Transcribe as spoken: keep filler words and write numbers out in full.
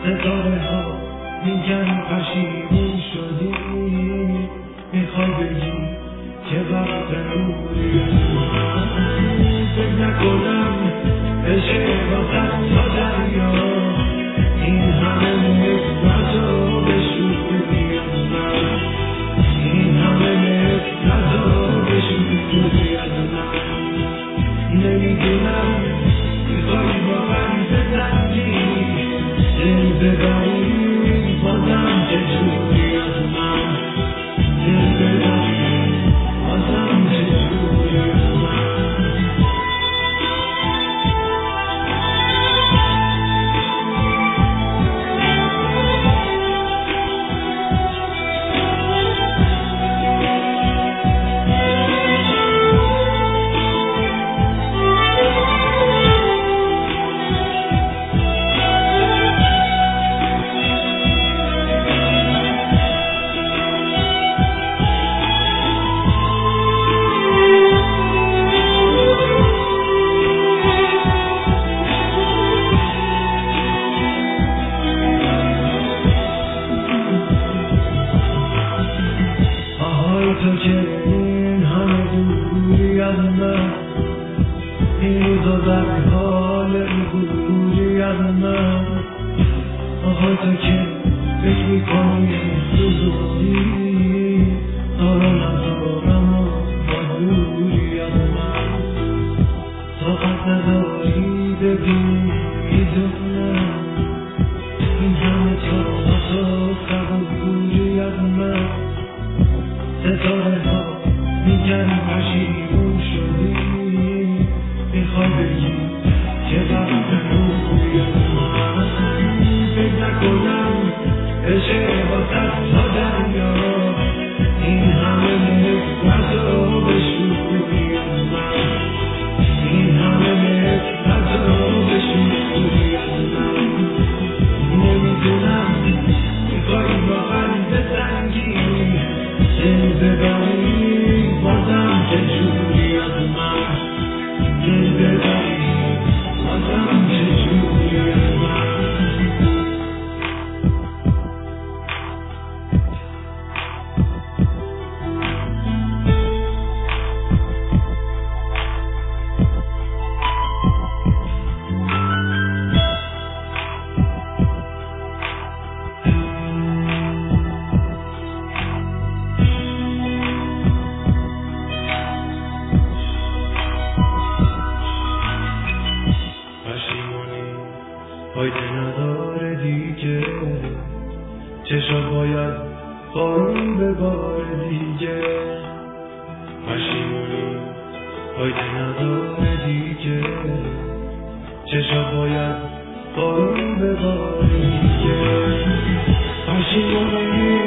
ستاره ها میگن پشیمون شدی، میخوای بگی که وقت نوری فکر نکنم بشه واسه تا دریا این همه نفرت و بشوری از من، این همه نفرت و بشوری از من. نمیدونم میخوای با من بزنی دل ببری بازم چجوری از من، دل ببری بازم چجوری از من. تو که این همه دوری از من، این روزا در حال غروری از من. آهای تو که فکر میکنی زودی دارم ندارم و با دوری از من. طاقت نداری ببینی میدونم این همه طاقت و صبوری از من. ستاره ها میگن پشیمون شدی، میخوای بگی که وقت نوری از من. فکر نکنم بشه واسه تا دریا این همه نفرت و بشوری از من، این همه نفرت و بشوری از من. نمیدونم میخوای با من بزنگی دل ببری بازم چجوری از من، دل ببری بازم چجوری از من. فایده نداره دیگه، چشم باید بارون بباره دیگه. پشیمونی فایده نداره دیگه، چشم باید بارون بباره دیگه. پشیمونی